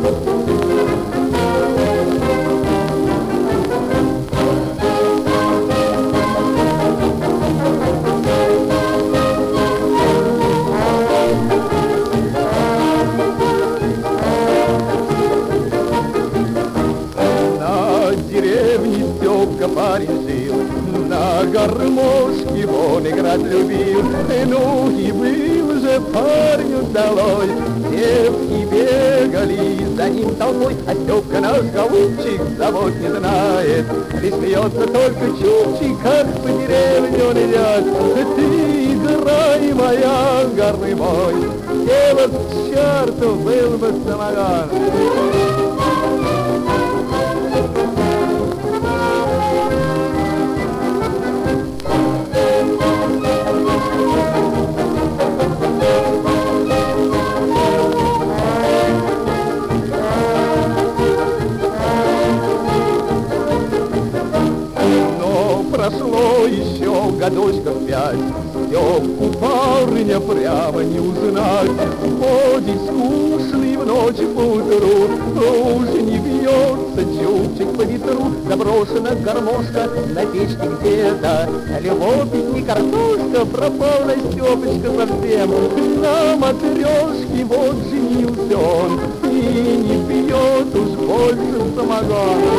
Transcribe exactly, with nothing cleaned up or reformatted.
Парень жил, на гармошке он играть любил. Ну и был же парню долой, девки бегали за ним толпой, а Степка наш голубчик завод не знает. И смеется только чубчик, как по деревне он идет. Ты играй, моя горный мой, дело к черту был бы самогон. Прошло еще годочков пять, Степку парня прямо не узнать. Ходит скучный в ночь по утру, уже не бьется чубчик по ветру. Заброшена гармошка на печке где-то, любовь не картошка, пропала Степочка совсем. На матрешке вот женился он, и не пьет уж больше самогон.